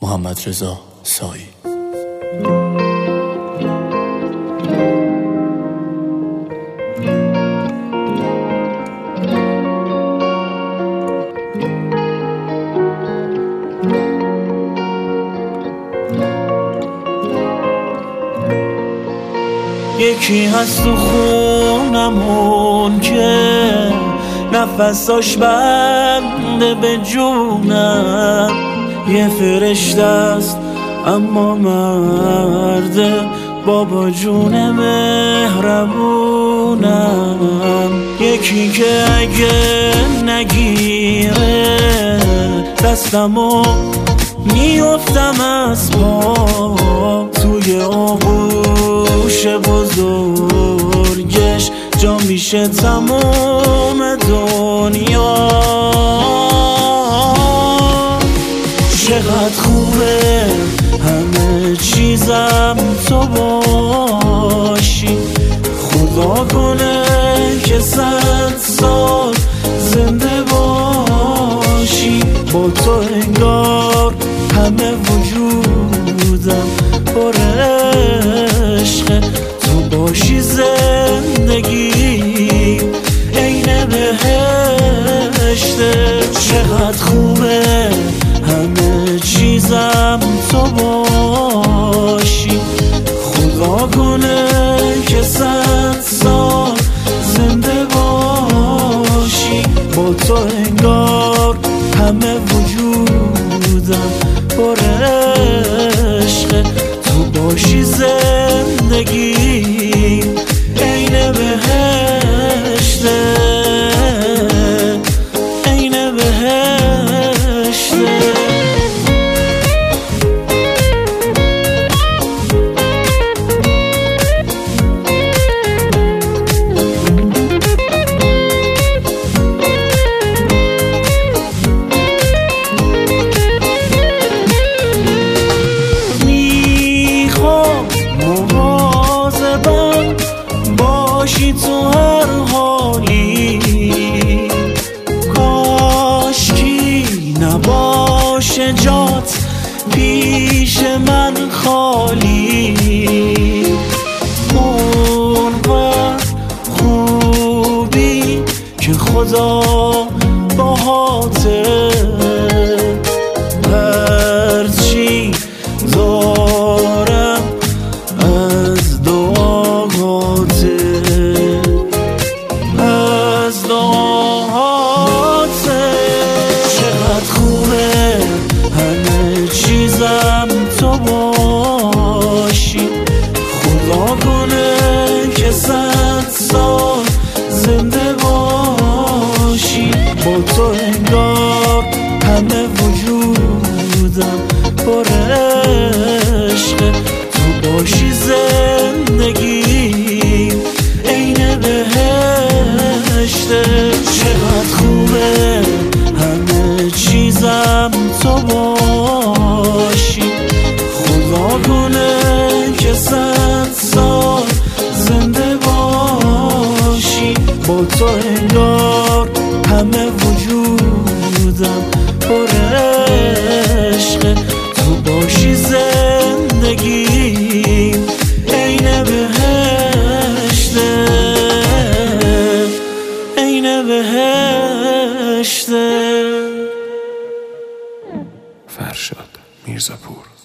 محمدرضا سایی. یکی هست تو خونمون که نفساش بنده به جونم، یه فرشته است اما مرده، بابا جون مهربونم. یکی که اگه نگیره دستمو میافتم از پا، توی آغوش بزرگش جا میشه تمام دنیا. چقدر خوبه همه چیزم تو باشی، خدا کنه که 100 سال زنده باشی. با تو انگار همه وجودم پر عشقه، تو باشی زندگی عین بهشته. چقدر خوبه همه چیزم تو باشی، خدا کنه که 100 سال زنده باشی. با تو انگار همه وجودم پر عشقه، تو باشی زندگی عین بهشته، عین بهشته. باشی تو هر حالی، کاشکی نباشه جات پیش من خالی. اونقدر خوبی که خدا باهاته، هرچی دارم از دعاهاته، از دعاهاته. چقدر خوبه همه چیزم تو باشی، خدا کنه که 100 سال زنده باشی. با تو انگار همه وجودم پر عشقه، تو باشی زندگی عین بهشته. چقدر خوبه همه چیزم تو باشی، خدا کنه که 100 سال زنده باشی. با تو انگار همه وجودم پر عشقه، تو باشی زندگی عین بهشته، عین بهشته. فرشاد میرزاپور.